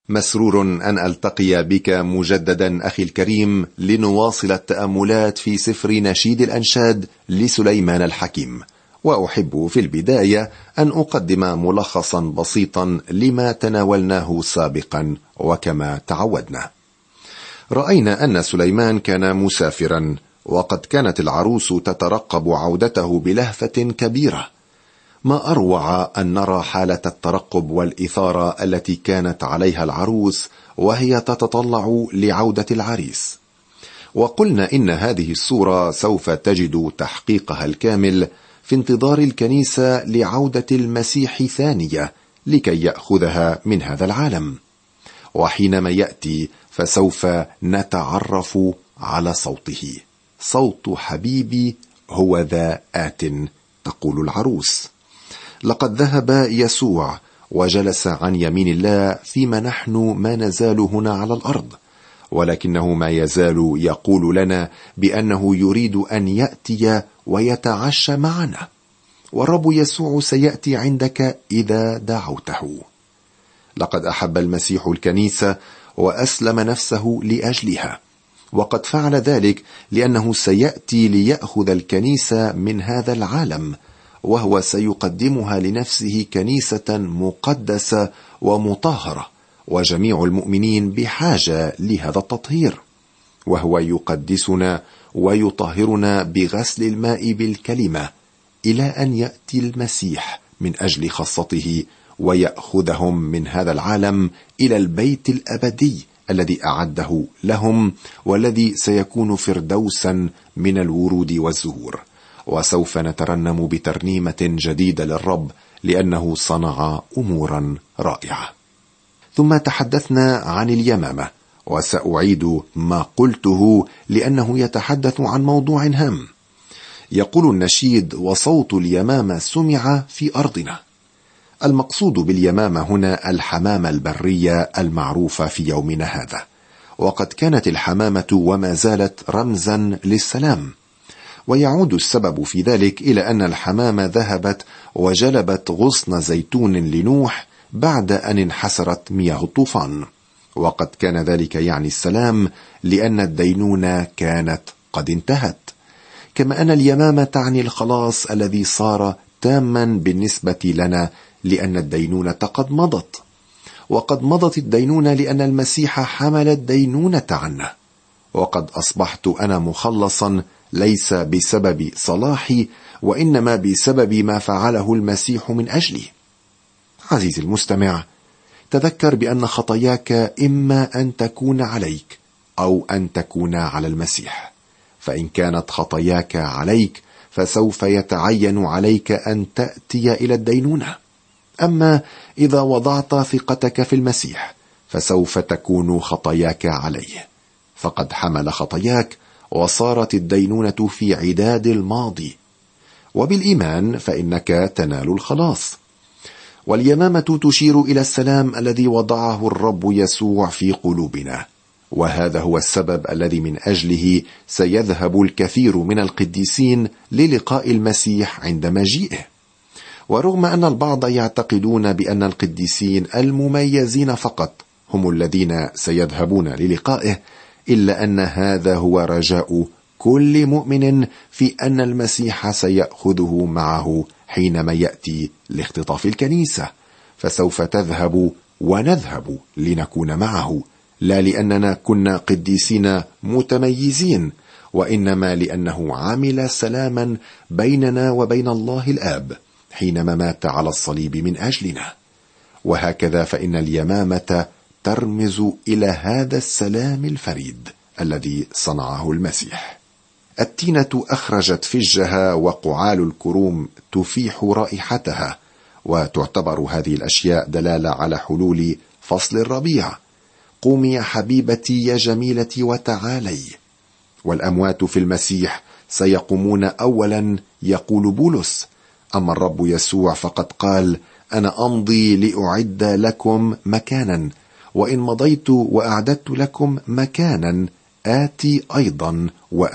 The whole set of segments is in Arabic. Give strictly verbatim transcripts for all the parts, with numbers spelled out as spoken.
مسرور أن ألتقي بك مجددا أخي الكريم لنواصل التأملات في سفر نشيد الأنشاد لسليمان الحكيم. وأحب في البداية أن أقدم ملخصا بسيطا لما تناولناه سابقا. وكما تعودنا، رأينا أن سليمان كان مسافرا، وقد كانت العروس تترقب عودته بلهفة كبيرة. ما أروع أن نرى حالة الترقب والإثارة التي كانت عليها العروس وهي تتطلع لعودة العريس. وقلنا إن هذه الصورة سوف تجد تحقيقها الكامل في انتظار الكنيسة لعودة المسيح ثانية لكي يأخذها من هذا العالم. وحينما يأتي فسوف نتعرف على صوته. صوت حبيبي هو ذا آت، تقول العروس. لقد ذهب يسوع وجلس عن يمين الله فيما نحن ما نزال هنا على الأرض، ولكنه ما يزال يقول لنا بأنه يريد أن يأتي ويتعشى معنا. والرب يسوع سيأتي عندك إذا دعوته. لقد أحب المسيح الكنيسة وأسلم نفسه لأجلها، وقد فعل ذلك لأنه سيأتي ليأخذ الكنيسة من هذا العالم، وهو سيقدمها لنفسه كنيسة مقدسة ومطهرة، وجميع المؤمنين بحاجة لهذا التطهير. وهو يقدسنا ويطهرنا بغسل الماء بالكلمة إلى أن يأتي المسيح من أجل خاصته ويأخذهم من هذا العالم إلى البيت الأبدي الذي أعده لهم، والذي سيكون فردوسا من الورود والزهور. وسوف نترنم بترنيمة جديدة للرب لأنه صنع أمورا رائعة. ثم تحدثنا عن اليمامة، وسأعيد ما قلته لأنه يتحدث عن موضوع هام. يقول النشيد: وصوت اليمامة سمع في أرضنا. المقصود باليمامة هنا الحمامة البرية المعروفة في يومنا هذا، وقد كانت الحمامة وما زالت رمزا للسلام. ويعود السبب في ذلك إلى أن الحمامة ذهبت وجلبت غصن زيتون لنوح بعد أن انحسرت مياه الطوفان، وقد كان ذلك يعني السلام، لأن الدينونة كانت قد انتهت. كما أن اليمامة تعني الخلاص الذي صار تاما بالنسبة لنا، لأن الدينونة قد مضت. وقد مضت الدينونة لأن المسيح حمل الدينونة عنا، وقد أصبحت أنا مخلصا ليس بسبب صلاحي، وإنما بسبب ما فعله المسيح من أجلي. عزيزي المستمع، تذكر بأن خطاياك إما أن تكون عليك أو أن تكون على المسيح. فإن كانت خطاياك عليك فسوف يتعين عليك أن تأتي إلى الدينونة. أما إذا وضعت ثقتك في المسيح فسوف تكون خطاياك عليه، فقد حمل خطاياك وصارت الدينونة في عداد الماضي. وبالإيمان فإنك تنال الخلاص. واليمامة تشير إلى السلام الذي وضعه الرب يسوع في قلوبنا، وهذا هو السبب الذي من أجله سيذهب الكثير من القديسين للقاء المسيح عند مجيئه. ورغم أن البعض يعتقدون بأن القديسين المميزين فقط هم الذين سيذهبون للقائه، إلا أن هذا هو رجاء كل مؤمن في أن المسيح سيأخذه معه حينما يأتي لاختطاف الكنيسة. فسوف تذهب ونذهب لنكون معه، لا لأننا كنا قديسين متميزين، وإنما لأنه عمل سلاما بيننا وبين الله الآب حينما مات على الصليب من أجلنا. وهكذا فإن اليمامة ترمز إلى هذا السلام الفريد الذي صنعه المسيح. التينة أخرجت فجها، وقعال الكروم تفيح رائحتها، وتعتبر هذه الأشياء دلالة على حلول فصل الربيع. قومي يا حبيبتي يا جميلتي وتعالي. والأموات في المسيح سيقومون أولا، يقول بولس. أما الرب يسوع فقد قال: أنا أمضي لأعد لكم مكانا، وإن مضيت وأعددت لكم مكانا آتي أيضا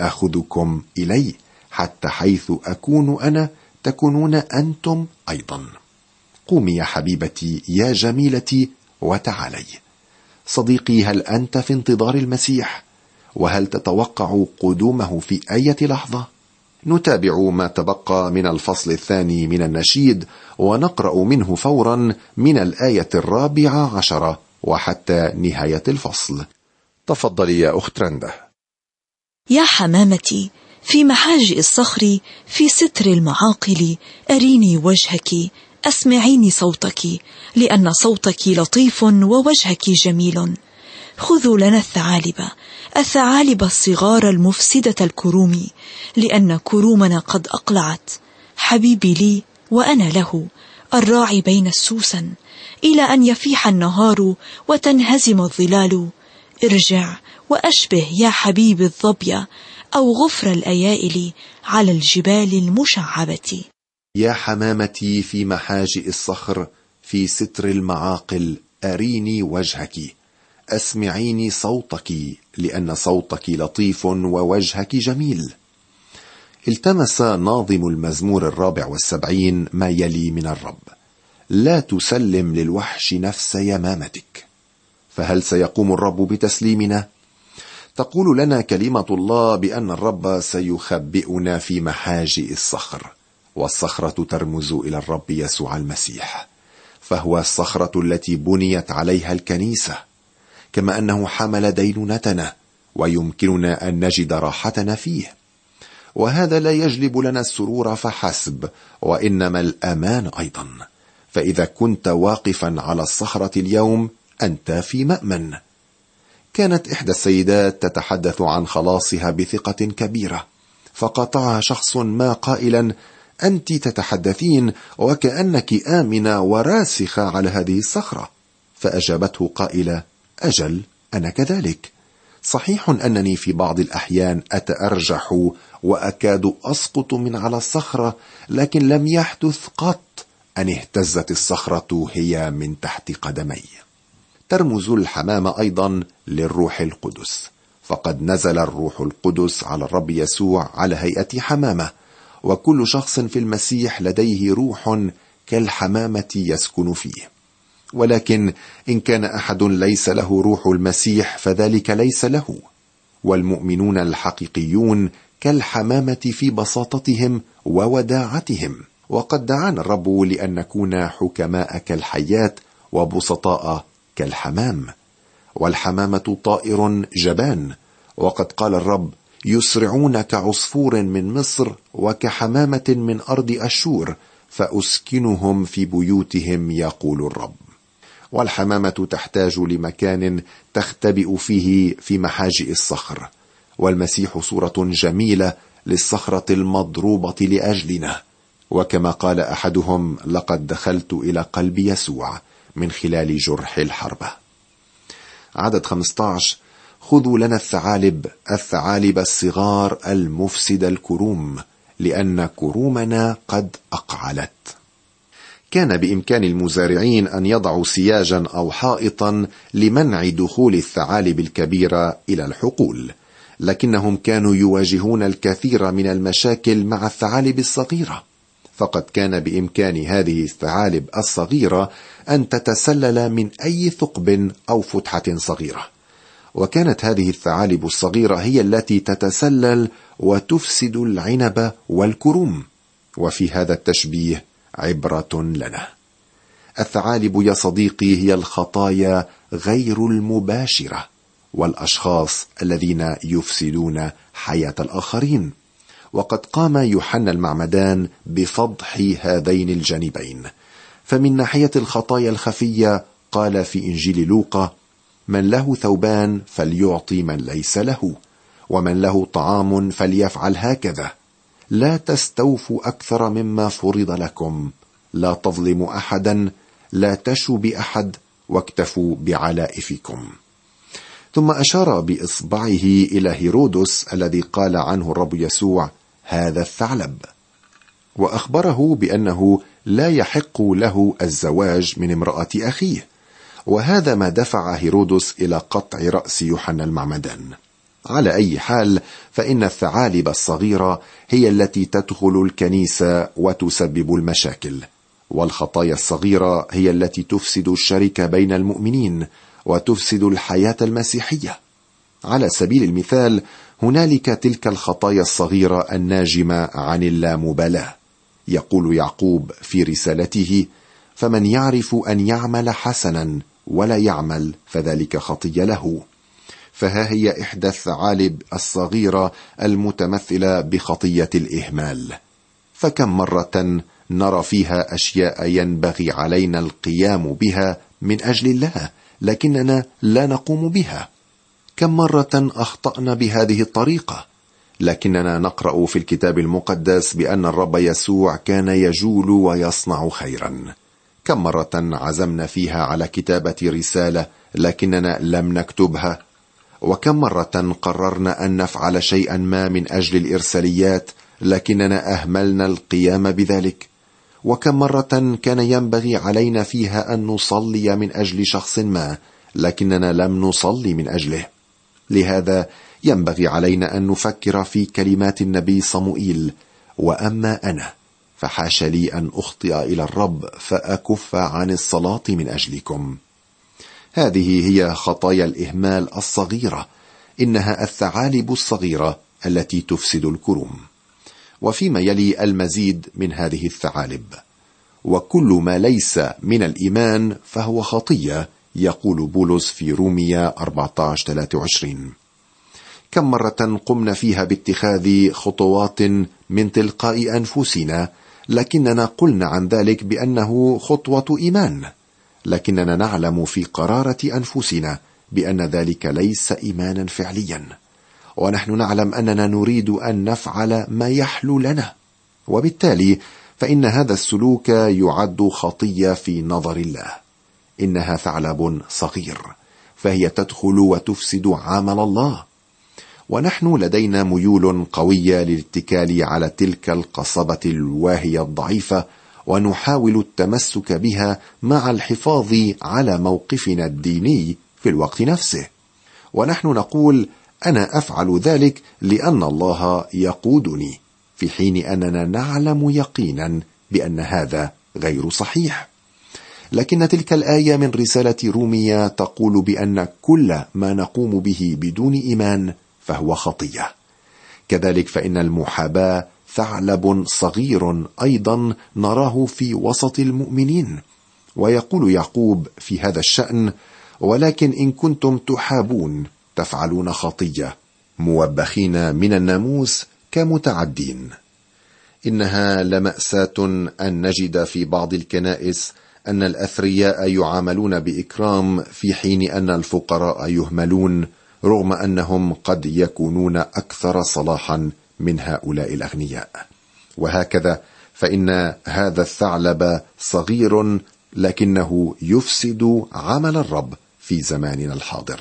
وأخذكم إلي، حتى حيث أكون أنا تكونون أنتم أيضا. قومي يا حبيبتي يا جميلتي وتعالي. صديقي، هل أنت في انتظار المسيح؟ وهل تتوقع قدومه في أي لحظة؟ نتابع ما تبقى من الفصل الثاني من النشيد، ونقرأ منه فورا من الآية الرابعة عشرة وحتى نهاية الفصل. تفضلي يا أخت رندا. يا حمامتي في محاجئ الصخر، في ستر المعاقل، أريني وجهك، أسمعيني صوتك، لأن صوتك لطيف ووجهك جميل. خذوا لنا الثعالب، الثعالب الصغار المفسدة الكروم، لأن كرومنا قد أقلعت. حبيبي لي وأنا له، الراعي بين السوسن، إلى أن يفيح النهار وتنهزم الظلال. ارجع وأشبه يا حبيبي الظبي، أو غفر الأيائل على الجبال المشعبة. يا حمامتي في محاجئ الصخر، في ستر المعاقل، أريني وجهك، أسمعيني صوتك، لأن صوتك لطيف ووجهك جميل. التمس ناظم المزمور الرابع والسبعين ما يلي من الرب: لا تسلم للوحش نفس يمامتك. فهل سيقوم الرب بتسليمنا؟ تقول لنا كلمة الله بأن الرب سيخبئنا في محاجئ الصخر، والصخرة ترمز إلى الرب يسوع المسيح، فهو الصخرة التي بنيت عليها الكنيسة، كما أنه حمل دينونتنا ويمكننا أن نجد راحتنا فيه. وهذا لا يجلب لنا السرور فحسب، وإنما الأمان أيضا. فإذا كنت واقفا على الصخرة اليوم أنت في مأمن. كانت إحدى السيدات تتحدث عن خلاصها بثقة كبيرة، فقاطعها شخص ما قائلا: أنت تتحدثين وكأنك آمنة وراسخة على هذه الصخرة. فأجابته قائلة: أجل، أنا كذلك. صحيح أنني في بعض الأحيان أتأرجح وأكاد أسقط من على الصخرة، لكن لم يحدث قط أن اهتزت الصخرة هي من تحت قدمي. ترمز الحمامة أيضا للروح القدس، فقد نزل الروح القدس على الرب يسوع على هيئة حمامة، وكل شخص في المسيح لديه روح كالحمامة يسكن فيه. ولكن إن كان أحد ليس له روح المسيح فذلك ليس له. والمؤمنون الحقيقيون كالحمامة في بساطتهم ووداعتهم، وقد دعانا الرب لأن نكون حكماء كالحيات وبسطاء كالحمام. والحمامة طائر جبان، وقد قال الرب: يسرعون كعصفور من مصر وكحمامة من أرض أشور، فأسكنهم في بيوتهم، يقول الرب. والحمامة تحتاج لمكان تختبئ فيه في محاجئ الصخر، والمسيح صورة جميلة للصخرة المضروبة لأجلنا. وكما قال أحدهم: لقد دخلت إلى قلب يسوع من خلال جرح الحربة. عدد خمسة عشر: خذوا لنا الثعالب، الثعالب الصغار المفسد الكروم، لأن كرومنا قد أقعلت. كان بإمكان المزارعين أن يضعوا سياجا أو حائطا لمنع دخول الثعالب الكبيرة إلى الحقول، لكنهم كانوا يواجهون الكثير من المشاكل مع الثعالب الصغيرة، فقد كان بإمكان هذه الثعالب الصغيرة أن تتسلل من أي ثقب أو فتحة صغيرة. وكانت هذه الثعالب الصغيرة هي التي تتسلل وتفسد العنب والكروم. وفي هذا التشبيه عبرة لنا. الثعالب يا صديقي هي الخطايا غير المباشرة، والأشخاص الذين يفسدون حياة الآخرين. وقد قام يوحنا المعمدان بفضح هذين الجانبين. فمن ناحية الخطايا الخفية قال في إنجيل لوقا: من له ثوبان فليعطي من ليس له، ومن له طعام فليفعل هكذا، لا تستوفوا أكثر مما فرض لكم، لا تظلموا أحدا، لا تشوا بأحد، واكتفوا بعلائفكم. ثم أشار بإصبعه إلى هيرودس الذي قال عنه الرب يسوع: هذا الثعلب، وأخبره بأنه لا يحق له الزواج من امرأة أخيه. وهذا ما دفع هيرودس إلى قطع رأس يوحنا المعمدان. على أي حال، فإن الثعالب الصغيرة هي التي تدخل الكنيسة وتسبب المشاكل، والخطايا الصغيرة هي التي تفسد الشركة بين المؤمنين، وتفسد الحياة المسيحية. على سبيل المثال، هنالك تلك الخطايا الصغيرة الناجمة عن اللامبالاة. يقول يعقوب في رسالته: فمن يعرف أن يعمل حسنا ولا يعمل فذلك خطية له. فها هي إحدى الثعالب الصغيرة المتمثلة بخطية الإهمال. فكم مرة نرى فيها أشياء ينبغي علينا القيام بها من أجل الله، لكننا لا نقوم بها. كم مرة أخطأنا بهذه الطريقة، لكننا نقرأ في الكتاب المقدس بأن الرب يسوع كان يجول ويصنع خيرا. كم مرة عزمنا فيها على كتابة رسالة لكننا لم نكتبها، وكم مرة قررنا أن نفعل شيئا ما من أجل الإرساليات لكننا أهملنا القيام بذلك، وكم مرة كان ينبغي علينا فيها أن نصلي من أجل شخص ما لكننا لم نصلي من أجله. لهذا ينبغي علينا أن نفكر في كلمات النبي صموئيل: وأما أنا فحاش لي أن أخطئ إلى الرب فأكف عن الصلاة من أجلكم. هذه هي خطايا الإهمال الصغيرة، إنها الثعالب الصغيرة التي تفسد الكروم. وفيما يلي المزيد من هذه الثعالب: وكل ما ليس من الإيمان فهو خطية، يقول بولس في رومية أربعة عشر ثلاثة وعشرين. كم مرة قمنا فيها باتخاذ خطوات من تلقاء أنفسنا لكننا قلنا عن ذلك بأنه خطوة إيمان، لكننا نعلم في قرارة أنفسنا بأن ذلك ليس إيمانا فعليا، ونحن نعلم أننا نريد أن نفعل ما يحلو لنا، وبالتالي فإن هذا السلوك يعد خطية في نظر الله. إنها ثعلب صغير، فهي تدخل وتفسد عمل الله. ونحن لدينا ميول قوية للاتكال على تلك القصبة الواهية الضعيفة، ونحاول التمسك بها مع الحفاظ على موقفنا الديني في الوقت نفسه. ونحن نقول: أنا أفعل ذلك لأن الله يقودني، في حين أننا نعلم يقينا بأن هذا غير صحيح. لكن تلك الآية من رسالة رومية تقول بأن كل ما نقوم به بدون إيمان فهو خطية. كذلك فإن المحاباة ثعلب صغير أيضا نراه في وسط المؤمنين. ويقول يعقوب في هذا الشأن: ولكن إن كنتم تحابون تفعلون خطية، موبخين من الناموس كمتعدين. إنها لمأساة أن نجد في بعض الكنائس أن الأثرياء يعاملون بإكرام في حين أن الفقراء يهملون، رغم أنهم قد يكونون أكثر صلاحا من هؤلاء الأغنياء. وهكذا فإن هذا الثعلب صغير لكنه يفسد عمل الرب في زماننا الحاضر.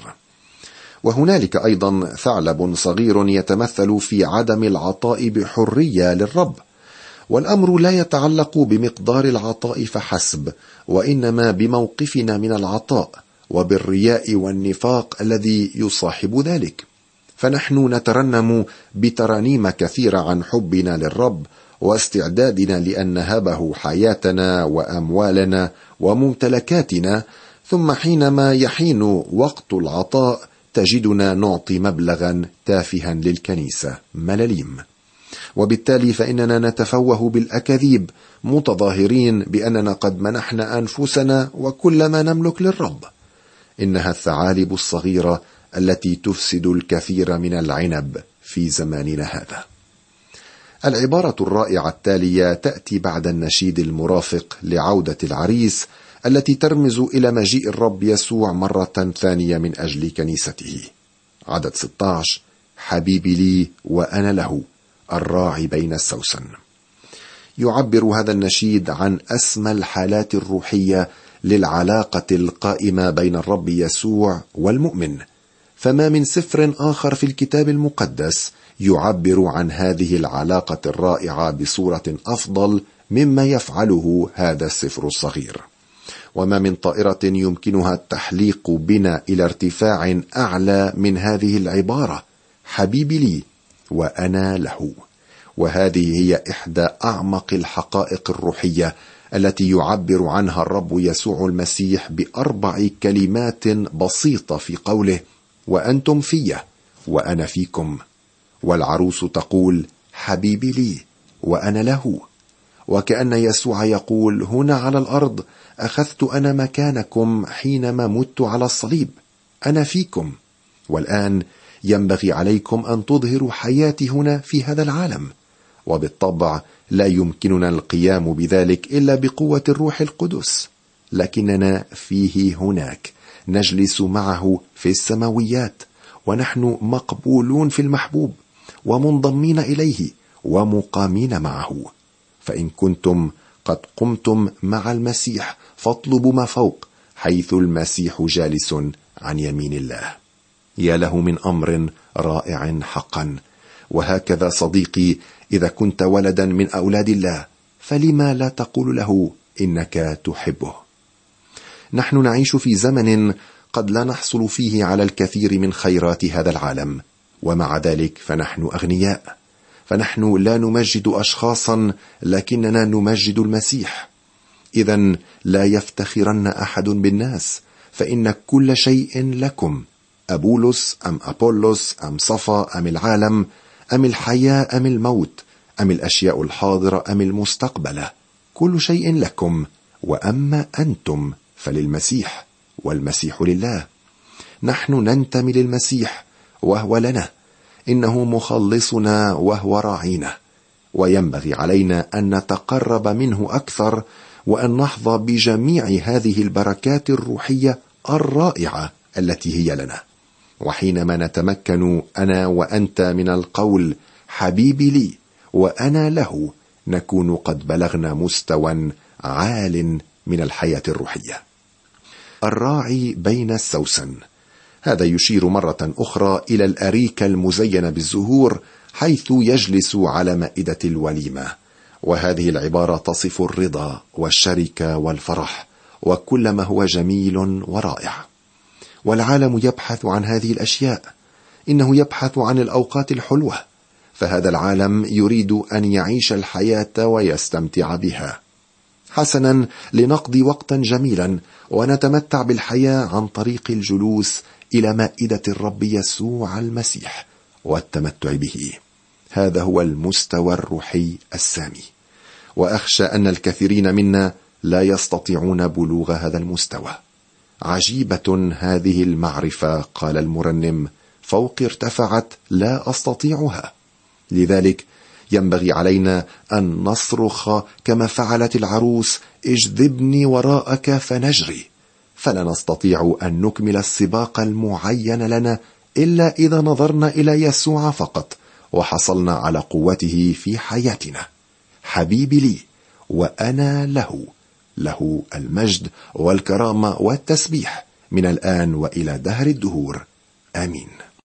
وهنالك أيضا ثعلب صغير يتمثل في عدم العطاء بحرية للرب. والأمر لا يتعلق بمقدار العطاء فحسب، وإنما بموقفنا من العطاء وبالرياء والنفاق الذي يصاحب ذلك. فنحن نترنم بترانيم كثيرة عن حبنا للرب واستعدادنا لأن نهبه حياتنا وأموالنا وممتلكاتنا، ثم حينما يحين وقت العطاء تجدنا نعطي مبلغا تافها للكنيسة ملاليم. وبالتالي فإننا نتفوه بالأكاذيب متظاهرين بأننا قد منحنا أنفسنا وكل ما نملك للرب. إنها الثعالب الصغيرة التي تفسد الكثير من العنب في زماننا هذا. العبارة الرائعة التالية تأتي بعد النشيد المرافق لعودة العريس، التي ترمز إلى مجيء الرب يسوع مرة ثانية من أجل كنيسته. عدد ستة عشر: حبيبي لي وأنا له، الراعي بين السوسن. يعبر هذا النشيد عن أسمى الحالات الروحية للعلاقة القائمة بين الرب يسوع والمؤمن، فما من سفر آخر في الكتاب المقدس يعبر عن هذه العلاقة الرائعة بصورة أفضل مما يفعله هذا السفر الصغير. وما من طائرة يمكنها التحليق بنا إلى ارتفاع أعلى من هذه العبارة: حبيبي لي وأنا له. وهذه هي إحدى أعمق الحقائق الروحية التي يعبر عنها الرب يسوع المسيح بأربع كلمات بسيطة في قوله: وأنتم في وأنا فيكم. والعروس تقول: حبيبي لي وأنا له. وكأن يسوع يقول هنا على الأرض: أخذت أنا مكانكم حينما مت على الصليب، أنا فيكم، والآن ينبغي عليكم أن تظهروا حياتي هنا في هذا العالم. وبالطبع لا يمكننا القيام بذلك إلا بقوة الروح القدس، لكننا فيه هناك نجلس معه في السماويات، ونحن مقبولون في المحبوب ومنضمين إليه ومقامين معه. فإن كنتم قد قمتم مع المسيح فاطلبوا ما فوق، حيث المسيح جالس عن يمين الله. يا له من أمر رائع حقا. وهكذا صديقي، إذا كنت ولدا من أولاد الله فلما لا تقول له إنك تحبه؟ نحن نعيش في زمن قد لا نحصل فيه على الكثير من خيرات هذا العالم، ومع ذلك فنحن أغنياء، فنحن لا نمجد أشخاصا لكننا نمجد المسيح. إذن لا يفتخرن أحد بالناس، فإن كل شيء لكم، أبولس أم أبولس أم صفا أم العالم أم الحياة أم الموت أم الأشياء الحاضرة أم المستقبلة، كل شيء لكم، وأما أنتم فللمسيح والمسيح لله. نحن ننتمي للمسيح وهو لنا، إنه مخلصنا وهو راعينا، وينبغي علينا أن نتقرب منه أكثر وأن نحظى بجميع هذه البركات الروحية الرائعة التي هي لنا. وحينما نتمكن أنا وأنت من القول حبيبي لي وأنا له، نكون قد بلغنا مستوى عال من الحياة الروحية. الراعي بين السوسن، هذا يشير مرة أخرى إلى الأريكة المزينة بالزهور حيث يجلس على مائدة الوليمة. وهذه العبارة تصف الرضا والشركة والفرح وكل ما هو جميل ورائع. والعالم يبحث عن هذه الأشياء، إنه يبحث عن الأوقات الحلوة، فهذا العالم يريد أن يعيش الحياة ويستمتع بها. حسنا، لنقضي وقتا جميلا ونتمتع بالحياة عن طريق الجلوس إلى مائدة الرب يسوع المسيح والتمتع به. هذا هو المستوى الروحي السامي، وأخشى أن الكثيرين منا لا يستطيعون بلوغ هذا المستوى. عجيبة هذه المعرفة، قال المرنم، فوق ارتفعت لا أستطيعها. لذلك ينبغي علينا أن نصرخ كما فعلت العروس: اجذبني وراءك فنجري. فلا نستطيع أن نكمل السباق المعين لنا إلا إذا نظرنا إلى يسوع فقط وحصلنا على قوته في حياتنا. حبيبي لي وأنا له، له المجد والكرامة والتسبيح من الآن وإلى دهر الدهور. آمين.